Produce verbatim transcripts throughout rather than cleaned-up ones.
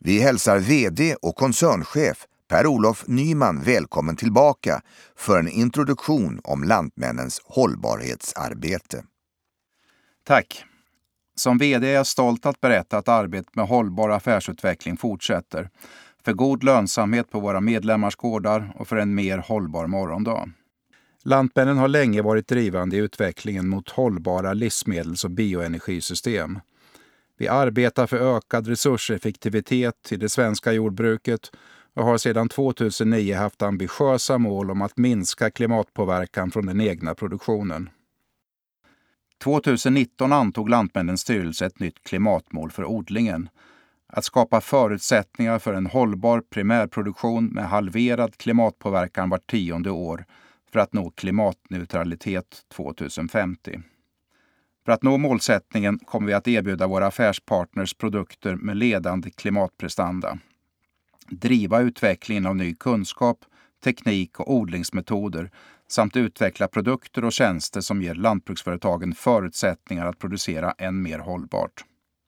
Vi hälsar vd och koncernchef Per-Olof Nyman välkommen tillbaka för en introduktion om Lantmännens hållbarhetsarbete. Tack. Som vd är jag stolt att berätta att arbetet med hållbar affärsutveckling fortsätter för god lönsamhet på våra medlemmars gårdar och för en mer hållbar morgondag. Lantmännen har länge varit drivande i utvecklingen mot hållbara livsmedels- och bioenergisystem. Vi arbetar för ökad resurseffektivitet i det svenska jordbruket och har sedan två tusen nio haft ambitiösa mål om att minska klimatpåverkan från den egna produktionen. två tusen nitton antog Lantmännens styrelse ett nytt klimatmål för odlingen. Att skapa förutsättningar för en hållbar primärproduktion med halverad klimatpåverkan vart tionde år för att nå klimatneutralitet två tusen femtio. För att nå målsättningen kommer vi att erbjuda våra affärspartners produkter med ledande klimatprestanda. Driva utvecklingen av ny kunskap, teknik och odlingsmetoder samt utveckla produkter och tjänster som ger lantbruksföretagen förutsättningar att producera än mer hållbart.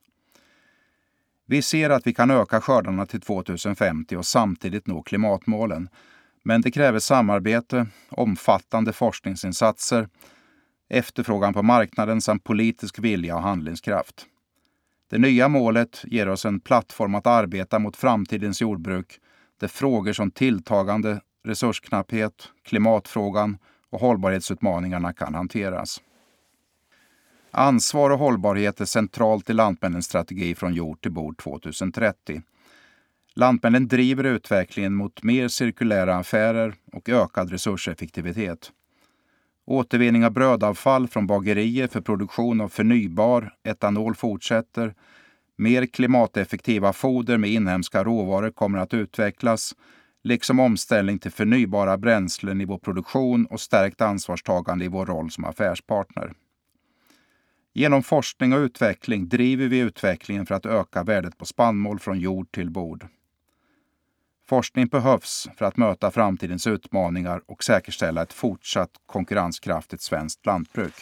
Vi ser att vi kan öka skördarna till två tusen femtio och samtidigt nå klimatmålen. Men det kräver samarbete, omfattande forskningsinsatser, efterfrågan på marknaden samt politisk vilja och handlingskraft. Det nya målet ger oss en plattform att arbeta mot framtidens jordbruk där frågor som tilltagande resursknapphet, klimatfrågan och hållbarhetsutmaningarna kan hanteras. Ansvar och hållbarhet är centralt i Lantmännens strategi från jord till bord två tusen trettio. Lantmännen driver utvecklingen mot mer cirkulära affärer och ökad resurseffektivitet. Återvinning av brödavfall från bagerier för produktion av förnybar etanol fortsätter. Mer klimateffektiva foder med inhemska råvaror kommer att utvecklas, liksom omställning till förnybara bränslen i vår produktion och stärkt ansvarstagande i vår roll som affärspartner. Genom forskning och utveckling driver vi utvecklingen för att öka värdet på spannmål från jord till bord. Forskning behövs för att möta framtidens utmaningar och säkerställa ett fortsatt konkurrenskraftigt svenskt lantbruk.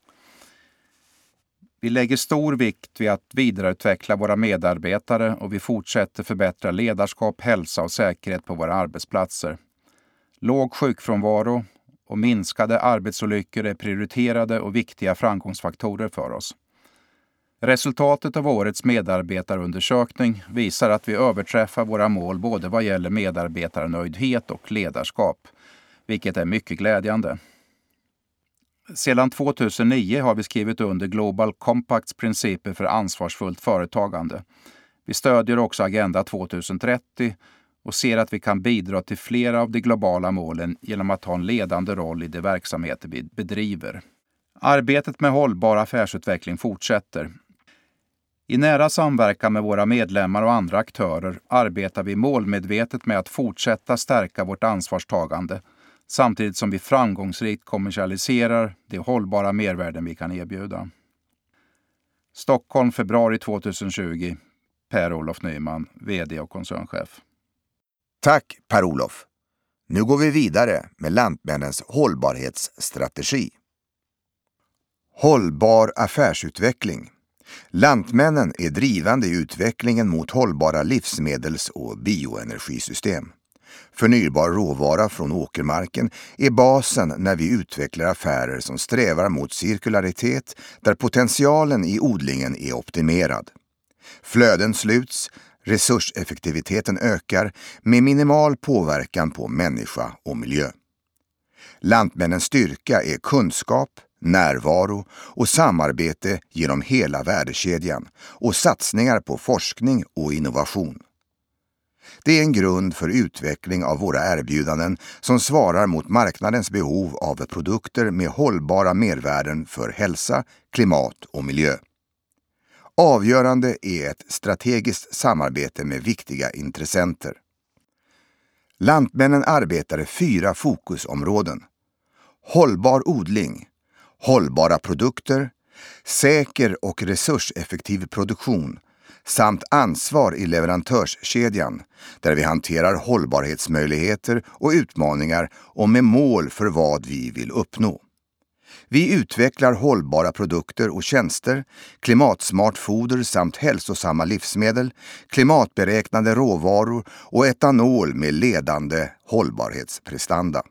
Vi lägger stor vikt vid att vidareutveckla våra medarbetare och vi fortsätter förbättra ledarskap, hälsa och säkerhet på våra arbetsplatser. Låg sjukfrånvaro och minskade arbetsolyckor är prioriterade och viktiga framgångsfaktorer för oss. Resultatet av årets medarbetarundersökning visar att vi överträffar våra mål både vad gäller medarbetarnöjdhet och ledarskap, vilket är mycket glädjande. Sedan två tusen nio har vi skrivit under Global Compacts principer för ansvarsfullt företagande. Vi stödjer också Agenda två tusen trettio och ser att vi kan bidra till flera av de globala målen genom att ha en ledande roll i de verksamheter vi bedriver. Arbetet med hållbar affärsutveckling fortsätter. I nära samverkan med våra medlemmar och andra aktörer arbetar vi målmedvetet med att fortsätta stärka vårt ansvarstagande samtidigt som vi framgångsrikt kommersialiserar de hållbara mervärden vi kan erbjuda. Stockholm, februari två tusen tjugo. Per-Olof Nyman, vd och koncernchef. Tack Per-Olof. Nu går vi vidare med Lantmännens hållbarhetsstrategi. Hållbar affärsutveckling. Lantmännen är drivande i utvecklingen mot hållbara livsmedels- och bioenergisystem. Förnybar råvara från åkermarken är basen när vi utvecklar affärer som strävar mot cirkularitet där potentialen i odlingen är optimerad. Flöden sluts, resurseffektiviteten ökar med minimal påverkan på människa och miljö. Lantmännens styrka är kunskap, närvaro och samarbete genom hela värdekedjan och satsningar på forskning och innovation. Det är en grund för utveckling av våra erbjudanden som svarar mot marknadens behov av produkter med hållbara mervärden för hälsa, klimat och miljö. Avgörande är ett strategiskt samarbete med viktiga intressenter. Lantmännen arbetar i fyra fokusområden. Hållbar odling, hållbara produkter, säker och resurseffektiv produktion samt ansvar i leverantörskedjan där vi hanterar hållbarhetsmöjligheter och utmaningar och med mål för vad vi vill uppnå. Vi utvecklar hållbara produkter och tjänster, klimatsmart foder samt hälsosamma livsmedel, klimatberäknade råvaror och etanol med ledande hållbarhetsprestanda.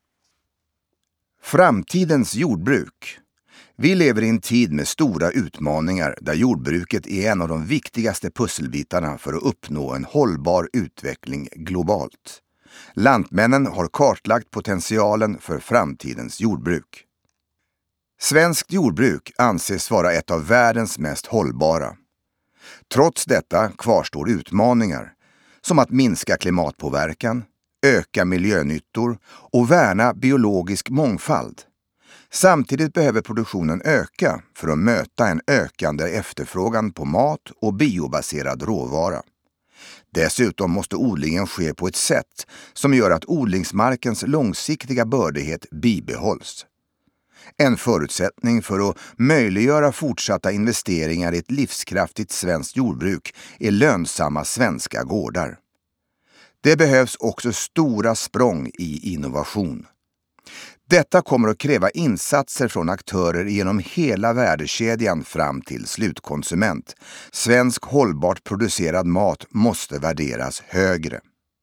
Framtidens jordbruk. Vi lever i en tid med stora utmaningar där jordbruket är en av de viktigaste pusselbitarna för att uppnå en hållbar utveckling globalt. Lantmännen har kartlagt potentialen för framtidens jordbruk. Svenskt jordbruk anses vara ett av världens mest hållbara. Trots detta kvarstår utmaningar, som att minska klimatpåverkan, öka miljönyttor och värna biologisk mångfald. Samtidigt behöver produktionen öka för att möta en ökande efterfrågan på mat och biobaserad råvara. Dessutom måste odlingen ske på ett sätt som gör att odlingsmarkens långsiktiga bördighet bibehålls. En förutsättning för att möjliggöra fortsatta investeringar i ett livskraftigt svenskt jordbruk är lönsamma svenska gårdar. Det behövs också stora språng i innovation. Detta kommer att kräva insatser från aktörer genom hela värdekedjan fram till slutkonsument. Svensk hållbart producerad mat måste värderas högre.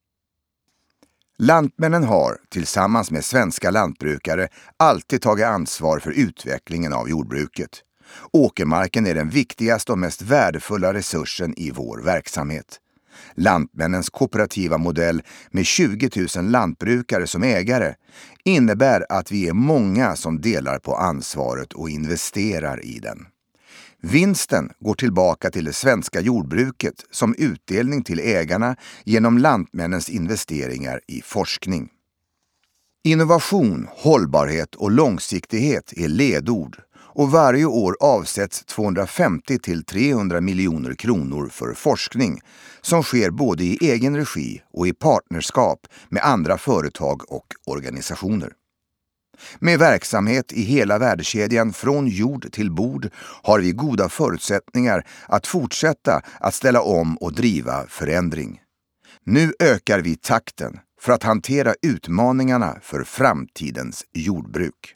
Lantmännen har, tillsammans med svenska lantbrukare, alltid tagit ansvar för utvecklingen av jordbruket. Åkermarken är den viktigaste och mest värdefulla resursen i vår verksamhet. Lantmännens kooperativa modell med tjugo tusen lantbrukare som ägare innebär att vi är många som delar på ansvaret och investerar i den. Vinsten går tillbaka till det svenska jordbruket som utdelning till ägarna genom lantmännens investeringar i forskning. Innovation, hållbarhet och långsiktighet är ledord och varje år avsätts tvåhundrafemtio till trehundra miljoner kronor för forskning som sker både i egen regi och i partnerskap med andra företag och organisationer. Med verksamhet i hela värdekedjan från jord till bord har vi goda förutsättningar att fortsätta att ställa om och driva förändring. Nu ökar vi takten för att hantera utmaningarna för framtidens jordbruk.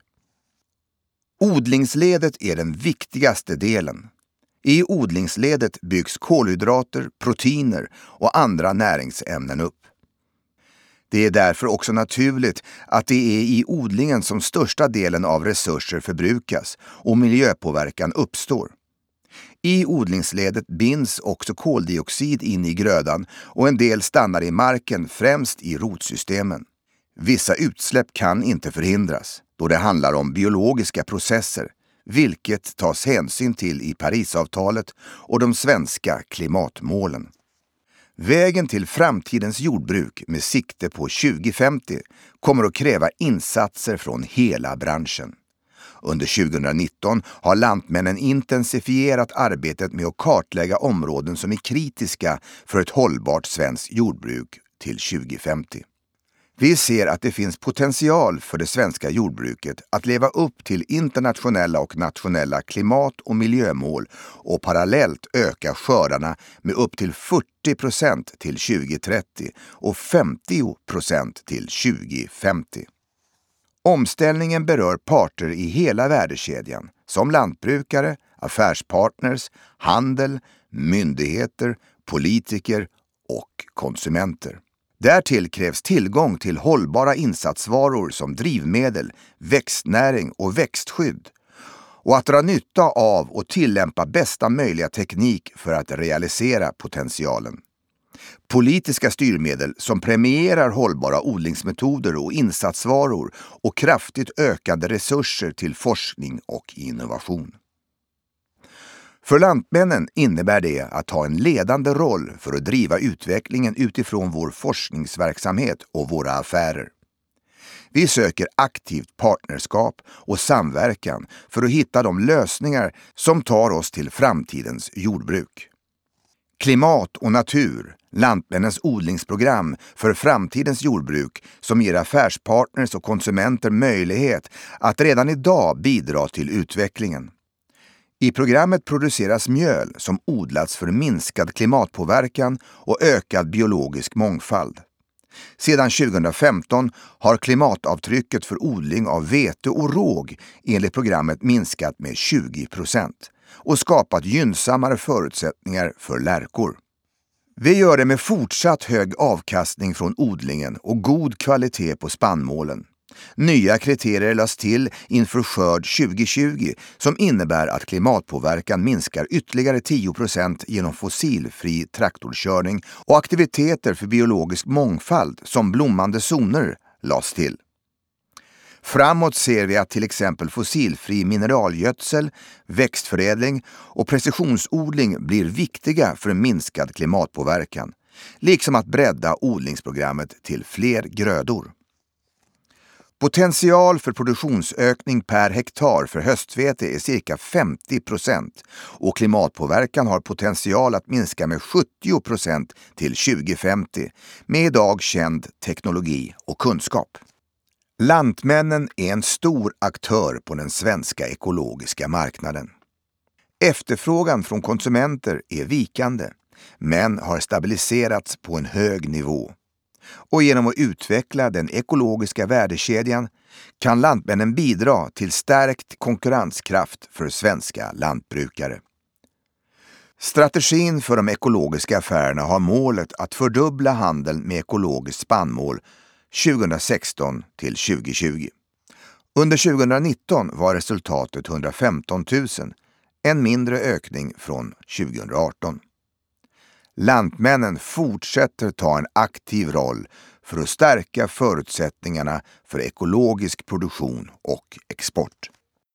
Odlingsledet är den viktigaste delen. I odlingsledet byggs kolhydrater, proteiner och andra näringsämnen upp. Det är därför också naturligt att det är i odlingen som största delen av resurser förbrukas och miljöpåverkan uppstår. I odlingsledet binds också koldioxid in i grödan och en del stannar i marken, främst i rotsystemen. Vissa utsläpp kan inte förhindras då det handlar om biologiska processer, vilket tas hänsyn till i Parisavtalet och de svenska klimatmålen. Vägen till framtidens jordbruk med sikte på tjugo femtio kommer att kräva insatser från hela branschen. Under tjugonitton har Lantmännen intensifierat arbetet med att kartlägga områden som är kritiska för ett hållbart svenskt jordbruk till tjugo femtio. Vi ser att det finns potential för det svenska jordbruket att leva upp till internationella och nationella klimat- och miljömål och parallellt öka skördarna med upp till fyrtio procent till tjugo trettio och femtio procent till tjugo femtio. Omställningen berör parter i hela värdekedjan som lantbrukare, affärspartners, handel, myndigheter, politiker och konsumenter. Därtill krävs tillgång till hållbara insatsvaror som drivmedel, växtnäring och växtskydd och att dra nytta av och tillämpa bästa möjliga teknik för att realisera potentialen. Politiska styrmedel som premierar hållbara odlingsmetoder och insatsvaror och kraftigt ökade resurser till forskning och innovation. För Lantmännen innebär det att ta en ledande roll för att driva utvecklingen utifrån vår forskningsverksamhet och våra affärer. Vi söker aktivt partnerskap och samverkan för att hitta de lösningar som tar oss till framtidens jordbruk. Klimat och natur, Lantmännens odlingsprogram för framtidens jordbruk som ger affärspartners och konsumenter möjlighet att redan idag bidra till utvecklingen. I programmet produceras mjöl som odlats för minskad klimatpåverkan och ökad biologisk mångfald. Sedan tjugohundrafemton har klimatavtrycket för odling av vete och råg enligt programmet minskat med tjugo procent och skapat gynnsammare förutsättningar för lärkor. Vi gör det med fortsatt hög avkastning från odlingen och god kvalitet på spannmålen. Nya kriterier lades till inför skörd tjugohundratjugo som innebär att klimatpåverkan minskar ytterligare tio procent genom fossilfri traktorkörning och aktiviteter för biologisk mångfald som blommande zoner lades till. Framåt ser vi att till exempel fossilfri mineralgödsel, växtförädling och precisionsodling blir viktiga för en minskad klimatpåverkan, liksom att bredda odlingsprogrammet till fler grödor. Potential för produktionsökning per hektar för höstvete är cirka femtio procent och klimatpåverkan har potential att minska med sjuttio procent till tjugohundrafemtio med idag känd teknologi och kunskap. Lantmännen är en stor aktör på den svenska ekologiska marknaden. Efterfrågan från konsumenter är vikande, men har stabiliserats på en hög nivå. Och genom att utveckla den ekologiska värdekedjan kan Lantmännen bidra till stärkt konkurrenskraft för svenska lantbrukare. Strategin för de ekologiska affärerna har målet att fördubbla handeln med ekologiskt spannmål tjugohundrasexton till tjugotjugo. Under tjugohundranitton var resultatet hundrafemton tusen, en mindre ökning från tjugohundraarton. Lantmännen fortsätter ta en aktiv roll för att stärka förutsättningarna för ekologisk produktion och export.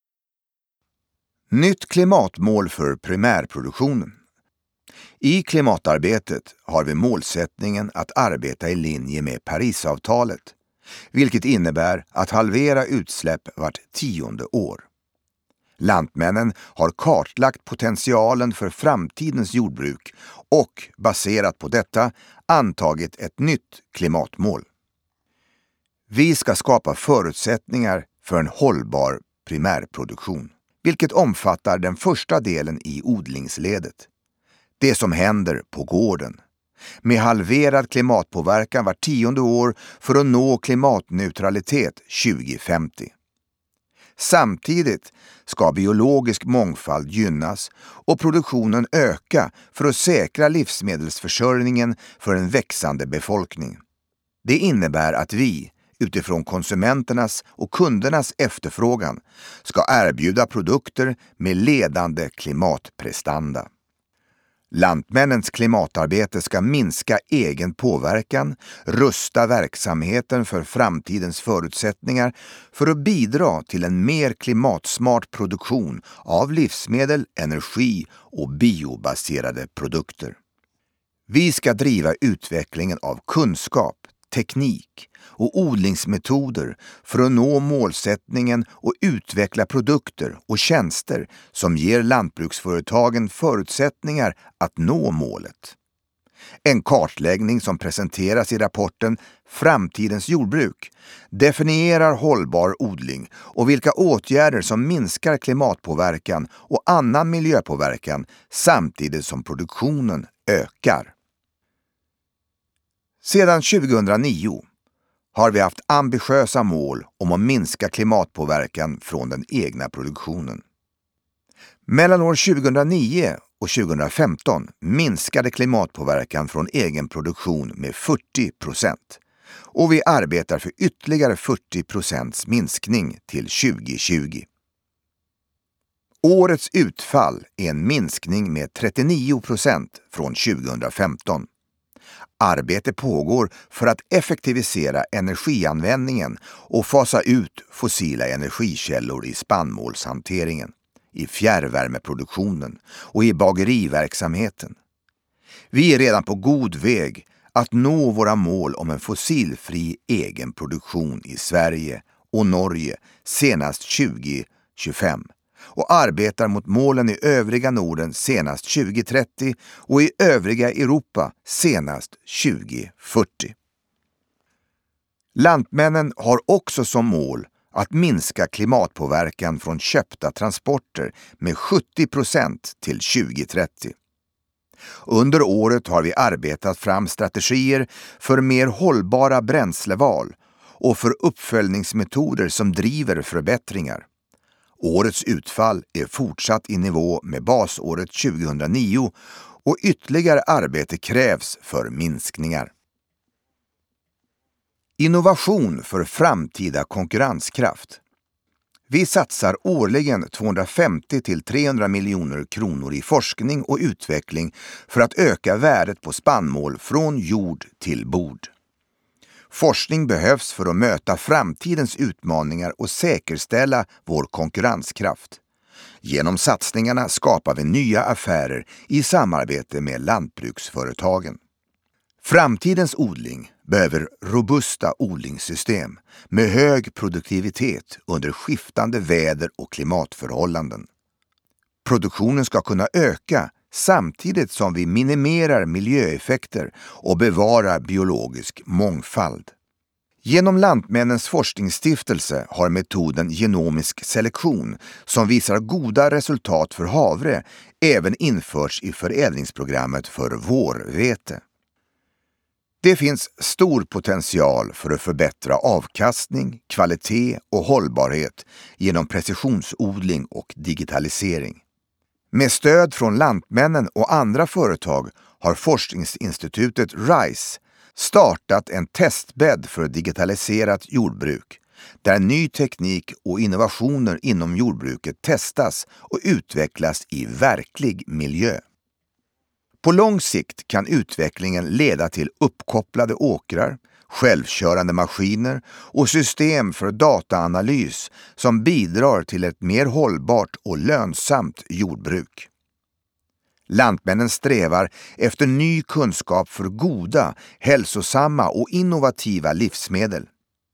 Nytt klimatmål för primärproduktionen. I klimatarbetet har vi målsättningen att arbeta i linje med Parisavtalet, vilket innebär att halvera utsläpp vart tionde år. Lantmännen har kartlagt potentialen för framtidens jordbruk och baserat på detta antagit ett nytt klimatmål. Vi ska skapa förutsättningar för en hållbar primärproduktion, vilket omfattar den första delen i odlingsledet. Det som händer på gården. Med halverad klimatpåverkan var tionde år för att nå klimatneutralitet tjugohundrafemtio. Samtidigt ska biologisk mångfald gynnas och produktionen öka för att säkra livsmedelsförsörjningen för en växande befolkning. Det innebär att vi, utifrån konsumenternas och kundernas efterfrågan, ska erbjuda produkter med ledande klimatprestanda. Lantmännens klimatarbete ska minska egen påverkan, rusta verksamheten för framtidens förutsättningar för att bidra till en mer klimatsmart produktion av livsmedel, energi och biobaserade produkter. Vi ska driva utvecklingen av kunskap, teknik och odlingsmetoder för att nå målsättningen och utveckla produkter och tjänster som ger lantbruksföretagen förutsättningar att nå målet. En kartläggning som presenteras i rapporten Framtidens jordbruk definierar hållbar odling och vilka åtgärder som minskar klimatpåverkan och annan miljöpåverkan samtidigt som produktionen ökar. Sedan tjugohundranio har vi haft ambitiösa mål om att minska klimatpåverkan från den egna produktionen. Mellan år tjugohundranio och tjugohundrafemton minskade klimatpåverkan från egen produktion med fyrtio procent och vi arbetar för ytterligare fyrtio procents minskning till tjugotjugo. Årets utfall är en minskning med trettionio procent från tjugohundrafemton. Arbete pågår för att effektivisera energianvändningen och fasa ut fossila energikällor i spannmålshanteringen, i fjärrvärmeproduktionen och i bageriverksamheten. Vi är redan på god väg att nå våra mål om en fossilfri egen produktion i Sverige och Norge senast tjugohundratjugofem och arbetar mot målen i övriga Norden senast tjugotrettio och i övriga Europa senast tjugofyrtio. Lantmännen har också som mål att minska klimatpåverkan från köpta transporter med sjuttio procent till tjugotrettio. Under året har vi arbetat fram strategier för mer hållbara bränsleval och för uppföljningsmetoder som driver förbättringar. Årets utfall är fortsatt i nivå med basåret tjugohundranio och ytterligare arbete krävs för minskningar. Innovation för framtida konkurrenskraft. Vi satsar årligen tvåhundrafemtio till trehundra miljoner kronor i forskning och utveckling för att öka värdet på spannmål från jord till bord. Forskning behövs för att möta framtidens utmaningar och säkerställa vår konkurrenskraft. Genom satsningarna skapar vi nya affärer i samarbete med lantbruksföretagen. Framtidens odling behöver robusta odlingssystem med hög produktivitet under skiftande väder- och klimatförhållanden. Produktionen ska kunna öka samtidigt som vi minimerar miljöeffekter och bevarar biologisk mångfald. Genom Lantmännens forskningsstiftelse har metoden genomisk selektion, som visar goda resultat för havre, även införts i förädlingsprogrammet för vårvete. Det finns stor potential för att förbättra avkastning, kvalitet och hållbarhet genom precisionsodling och digitalisering. Med stöd från Lantmännen och andra företag har forskningsinstitutet RISE startat en testbädd för digitaliserat jordbruk, där ny teknik och innovationer inom jordbruket testas och utvecklas i verklig miljö. På lång sikt kan utvecklingen leda till uppkopplade åkrar, självkörande maskiner och system för dataanalys som bidrar till ett mer hållbart och lönsamt jordbruk. Lantmännen strävar efter ny kunskap för goda, hälsosamma och innovativa livsmedel.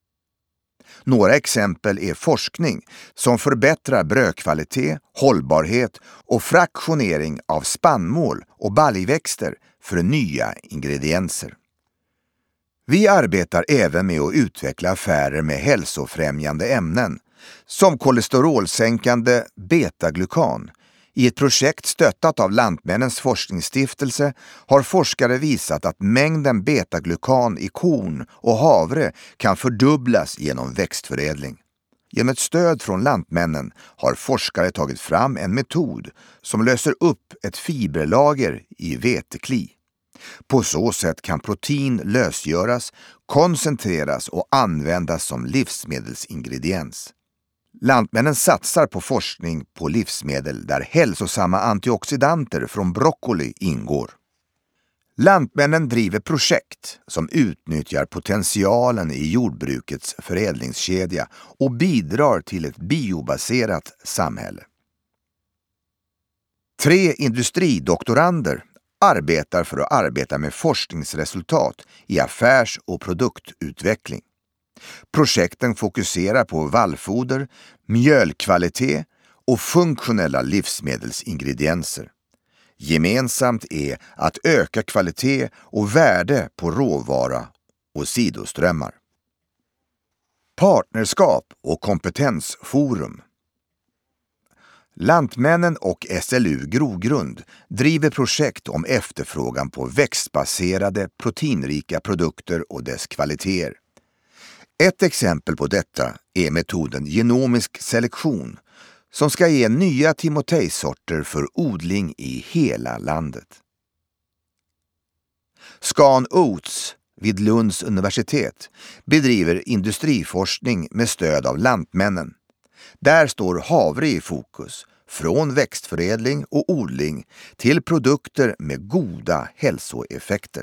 Några exempel är forskning som förbättrar brödkvalitet, hållbarhet och fraktionering av spannmål och baljväxter för nya ingredienser. Vi arbetar även med att utveckla affärer med hälsofrämjande ämnen, som kolesterolsänkande beta-glukan. I ett projekt stöttat av Lantmännens forskningsstiftelse har forskare visat att mängden beta-glukan i korn och havre kan fördubblas genom växtförädling. Genom ett stöd från Lantmännen har forskare tagit fram en metod som löser upp ett fiberlager i vetekli. På så sätt kan protein lösgöras, koncentreras och användas som livsmedelsingrediens. Lantmännen satsar på forskning på livsmedel där hälsosamma antioxidanter från broccoli ingår. Lantmännen driver projekt som utnyttjar potentialen i jordbrukets förädlingskedja och bidrar till ett biobaserat samhälle. Tre industridoktorander arbetar för att arbeta med forskningsresultat i affärs- och produktutveckling. Projekten fokuserar på vallfoder, mjölkvalitet och funktionella livsmedelsingredienser. Gemensamt är att öka kvalitet och värde på råvara och sidoströmmar. Partnerskap och kompetensforum. Lantmännen och S L U Grogrund driver projekt om efterfrågan på växtbaserade, proteinrika produkter och dess kvaliteter. Ett exempel på detta är metoden genomisk selektion, som ska ge nya timotejsorter för odling i hela landet. Scan Oats vid Lunds universitet bedriver industriforskning med stöd av Lantmännen. Där står havre i fokus, från växtförädling och odling till produkter med goda hälsoeffekter.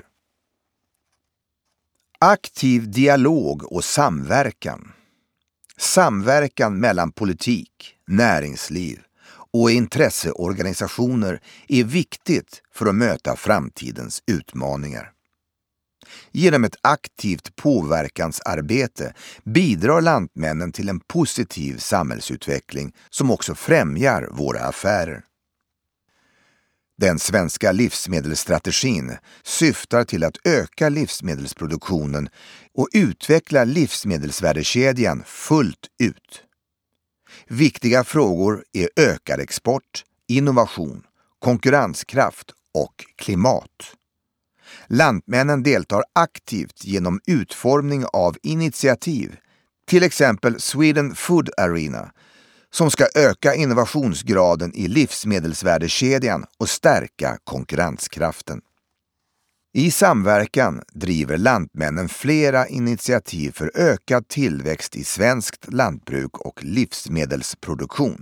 Aktiv dialog och samverkan. Samverkan mellan politik, näringsliv och intresseorganisationer är viktigt för att möta framtidens utmaningar. Genom ett aktivt påverkansarbete bidrar Lantmännen till en positiv samhällsutveckling som också främjar våra affärer. Den svenska livsmedelsstrategin syftar till att öka livsmedelsproduktionen och utveckla livsmedelsvärdekedjan fullt ut. Viktiga frågor är ökad export, innovation, konkurrenskraft och klimat. Lantmännen deltar aktivt genom utformning av initiativ, till exempel Sweden Food Arena, som ska öka innovationsgraden i livsmedelsvärdekedjan och stärka konkurrenskraften. I samverkan driver Lantmännen flera initiativ för ökad tillväxt i svenskt lantbruk och livsmedelsproduktion.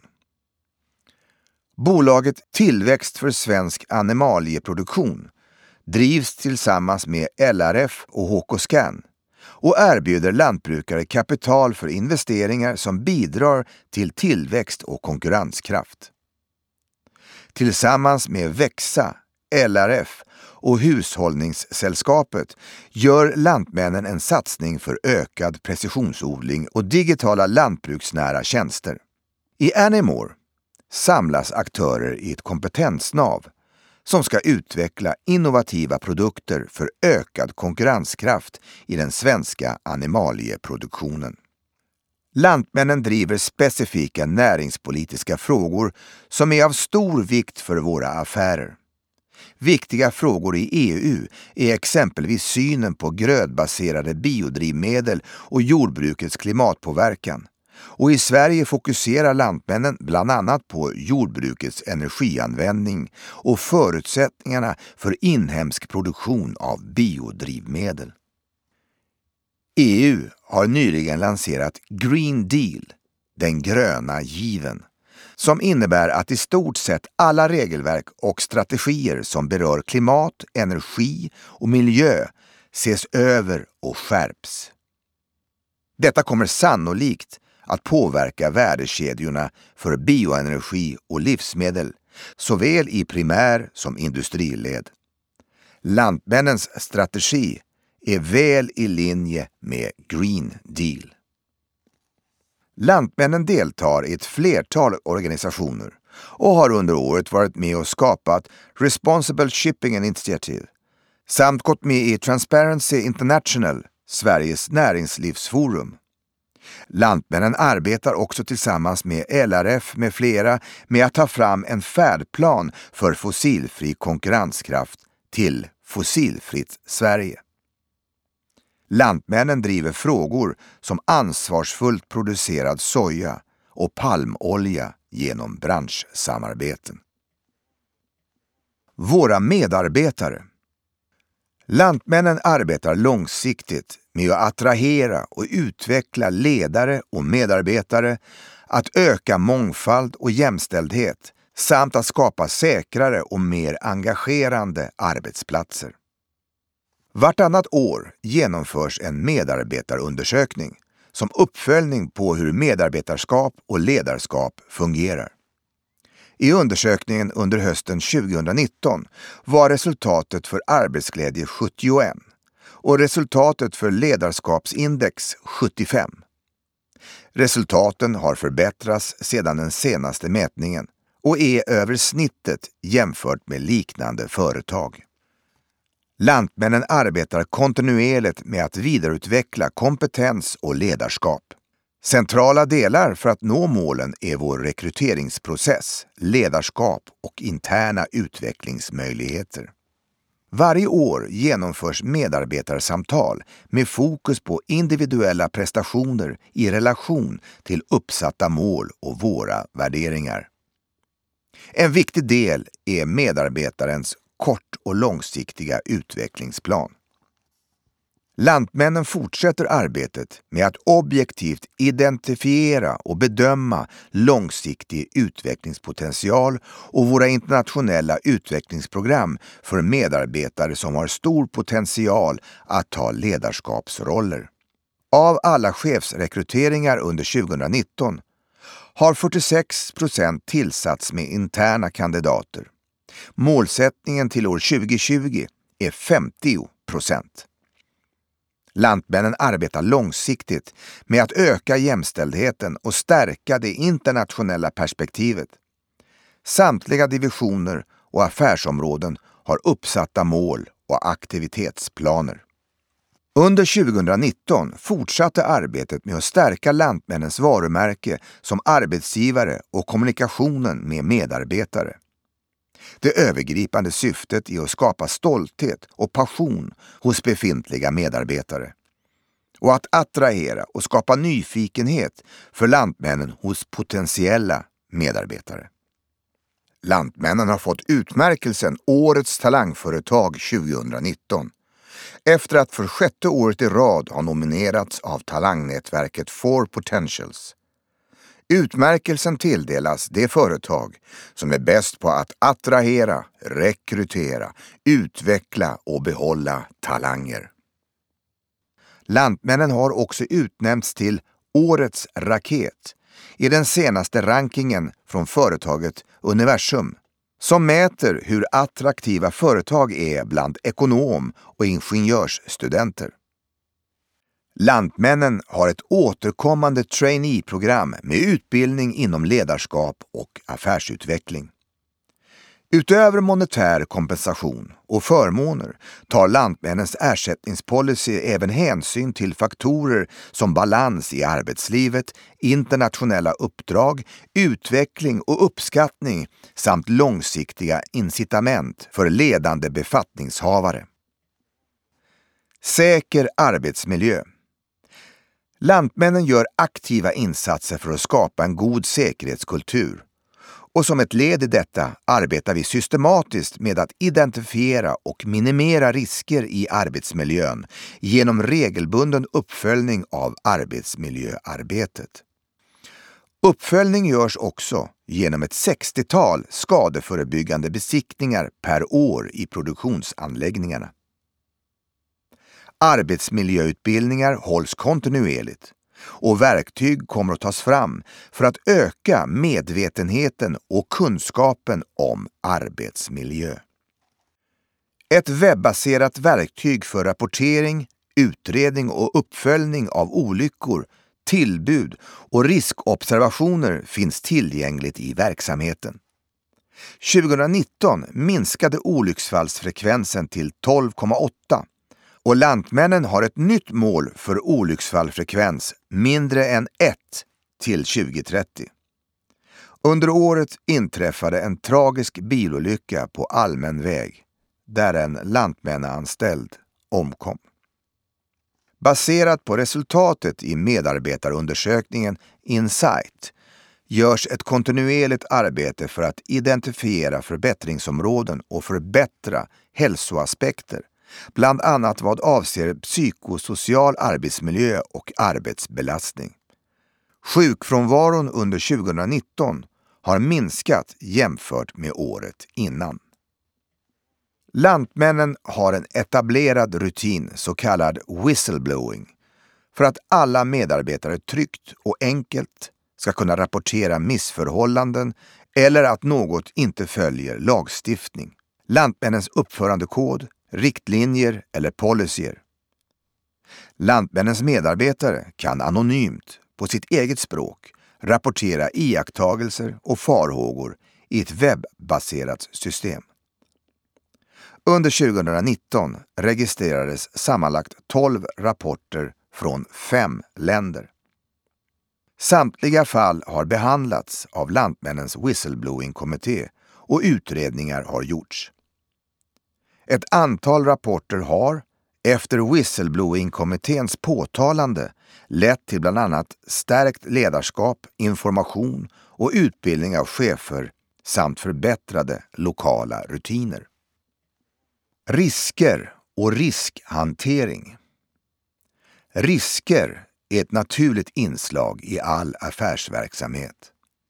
Bolaget Tillväxt för svensk animalieproduktion drivs tillsammans med L R F och H K Scan och erbjuder lantbrukare kapital för investeringar som bidrar till tillväxt och konkurrenskraft. Tillsammans med Växa, L R F och Hushållningssällskapet gör Lantmännen en satsning för ökad precisionsodling och digitala lantbruksnära tjänster. I Animore samlas aktörer i ett kompetensnav som ska utveckla innovativa produkter för ökad konkurrenskraft i den svenska animalieproduktionen. Lantmännen driver specifika näringspolitiska frågor som är av stor vikt för våra affärer. Viktiga frågor i E U är exempelvis synen på grödbaserade biodrivmedel och jordbrukets klimatpåverkan. Och i Sverige fokuserar Lantmännen bland annat på jordbrukets energianvändning och förutsättningarna för inhemsk produktion av biodrivmedel. E U har nyligen lanserat Green Deal, den gröna given, som innebär att i stort sett alla regelverk och strategier som berör klimat, energi och miljö ses över och skärps. Detta kommer sannolikt att påverka värdekedjorna för bioenergi och livsmedel, såväl i primär- som industriled. Lantmännens strategi är väl i linje med Green Deal. Lantmännen deltar i ett flertal organisationer och har under året varit med och skapat Responsible Shipping Initiative samt gått med i Transparency International, Sveriges näringslivsforum. Lantmännen arbetar också tillsammans med L R F med flera med att ta fram en färdplan för fossilfri konkurrenskraft till Fossilfritt Sverige. Lantmännen driver frågor som ansvarsfullt producerad soja och palmolja genom branschsamarbeten. Våra medarbetare. Lantmännen arbetar långsiktigt med att attrahera och utveckla ledare och medarbetare, att öka mångfald och jämställdhet samt att skapa säkrare och mer engagerande arbetsplatser. Vartannat år genomförs en medarbetarundersökning som uppföljning på hur medarbetarskap och ledarskap fungerar. I undersökningen under hösten tjugonitton var resultatet för arbetsglädje sjuttioett och resultatet för ledarskapsindex sjuttiofem. Resultaten har förbättrats sedan den senaste mätningen och är över snittet jämfört med liknande företag. Lantmännen arbetar kontinuerligt med att vidareutveckla kompetens och ledarskap. Centrala delar för att nå målen är vår rekryteringsprocess, ledarskap och interna utvecklingsmöjligheter. Varje år genomförs medarbetarsamtal med fokus på individuella prestationer i relation till uppsatta mål och våra värderingar. En viktig del är medarbetarens kort- och långsiktiga utvecklingsplan. Lantmännen fortsätter arbetet med att objektivt identifiera och bedöma långsiktig utvecklingspotential och våra internationella utvecklingsprogram för medarbetare som har stor potential att ta ledarskapsroller. Av alla chefsrekryteringar under tjugonitton har fyrtiosex procent tillsatts med interna kandidater. Målsättningen till år tjugohundratjugo är femtio procent. Lantmännen arbetar långsiktigt med att öka jämställdheten och stärka det internationella perspektivet. Samtliga divisioner och affärsområden har uppsatta mål och aktivitetsplaner. Under tjugonitton fortsatte arbetet med att stärka Lantmännens varumärke som arbetsgivare och kommunikationen med medarbetare. Det övergripande syftet är att skapa stolthet och passion hos befintliga medarbetare och att attrahera och skapa nyfikenhet för Lantmännen hos potentiella medarbetare. Lantmännen har fått utmärkelsen Årets talangföretag tjugonitton efter att för sjätte året i rad ha nominerats av talangnätverket Four Potentials. Utmärkelsen tilldelas det företag som är bäst på att attrahera, rekrytera, utveckla och behålla talanger. Lantmännen har också utnämnts till Årets raket i den senaste rankingen från företaget Universum, som mäter hur attraktiva företag är bland ekonom- och ingenjörsstudenter. Lantmännen har ett återkommande trainee-program med utbildning inom ledarskap och affärsutveckling. Utöver monetär kompensation och förmåner tar Lantmännens ersättningspolicy även hänsyn till faktorer som balans i arbetslivet, internationella uppdrag, utveckling och uppskattning samt långsiktiga incitament för ledande befattningshavare. Säker arbetsmiljö. Lantmännen gör aktiva insatser för att skapa en god säkerhetskultur. Och som ett led i detta arbetar vi systematiskt med att identifiera och minimera risker i arbetsmiljön genom regelbunden uppföljning av arbetsmiljöarbetet. Uppföljning görs också genom ett sextiotal skadeförebyggande besiktningar per år i produktionsanläggningarna. Arbetsmiljöutbildningar hålls kontinuerligt och verktyg kommer att tas fram för att öka medvetenheten och kunskapen om arbetsmiljö. Ett webbaserat verktyg för rapportering, utredning och uppföljning av olyckor, tillbud och riskobservationer finns tillgängligt i verksamheten. tjugonitton minskade olycksfallsfrekvensen till tolv komma åtta. Och Lantmännen har ett nytt mål för olycksfallfrekvens mindre än ett till tjugohundratrettio. Under året inträffade en tragisk bilolycka på allmän väg där en lantmänneanställd omkom. Baserat på resultatet i medarbetarundersökningen Insight görs ett kontinuerligt arbete för att identifiera förbättringsområden och förbättra hälsoaspekter, bland annat vad avser psykosocial arbetsmiljö och arbetsbelastning. Sjukfrånvaron under tjugonitton har minskat jämfört med året innan. Lantmännen har en etablerad rutin, så kallad whistleblowing, för att alla medarbetare tryggt och enkelt ska kunna rapportera missförhållanden eller att något inte följer lagstiftning, Lantmännens uppförandekod, riktlinjer eller policyer. Lantmännens medarbetare kan anonymt på sitt eget språk rapportera iakttagelser och farhågor i ett webbaserat system. Under tjugonitton registrerades sammanlagt tolv rapporter från fem länder. Samtliga fall har behandlats av Lantmännens whistleblowing-kommitté och utredningar har gjorts. Ett antal rapporter har, efter whistleblowing-kommitténs påtalande, lett till bland annat stärkt ledarskap, information och utbildning av chefer samt förbättrade lokala rutiner. Risker och riskhantering. Risker är ett naturligt inslag i all affärsverksamhet.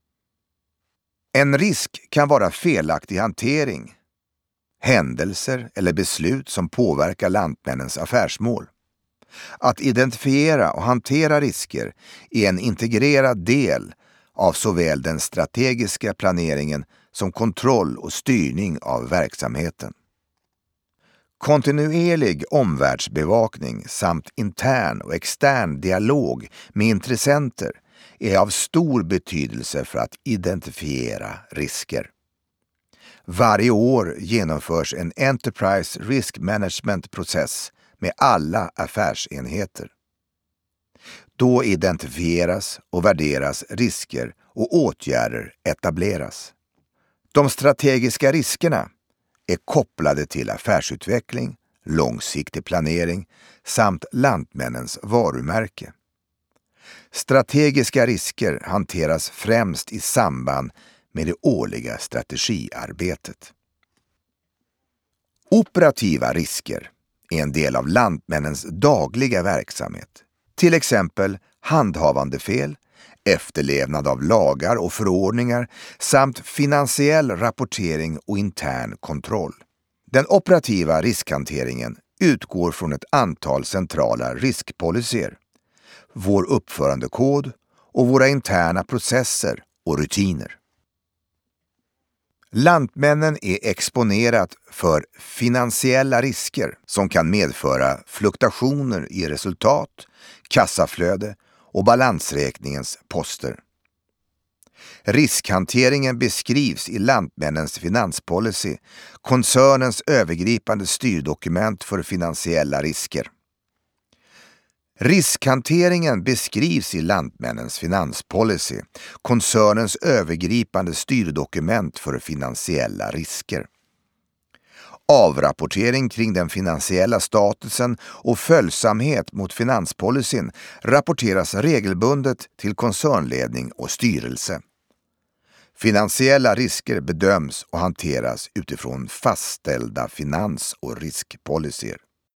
En risk kan vara felaktig hantering, händelser eller beslut som påverkar Lantmännens affärsmål. Att identifiera och hantera risker är en integrerad del av såväl den strategiska planeringen som kontroll och styrning av verksamheten. Kontinuerlig omvärldsbevakning samt intern och extern dialog med intressenter är av stor betydelse för att identifiera risker. Varje år genomförs en Enterprise Risk Management-process med alla affärsenheter. Då identifieras och värderas risker och åtgärder etableras. De strategiska riskerna är kopplade till affärsutveckling, långsiktig planering samt Lantmännens varumärke. Strategiska risker hanteras främst i samband med det årliga strategiarbetet. Operativa risker är en del av Lantmännens dagliga verksamhet, till exempel handhavandefel, efterlevnad av lagar och förordningar samt finansiell rapportering och intern kontroll. Den operativa riskhanteringen utgår från ett antal centrala riskpolicyer, vår uppförandekod och våra interna processer och rutiner. Lantmännen är exponerat för finansiella risker som kan medföra fluktuationer i resultat, kassaflöde och balansräkningens poster. Riskhanteringen beskrivs i Lantmännens finanspolicy, koncernens övergripande styrdokument för finansiella risker. Riskhanteringen beskrivs i Lantmännens finanspolicy, koncernens övergripande styrdokument för finansiella risker. Avrapportering kring den finansiella statusen och följsamhet mot finanspolicyn rapporteras regelbundet till koncernledning och styrelse. Finansiella risker bedöms och hanteras utifrån fastställda finans- och riskpolicyer.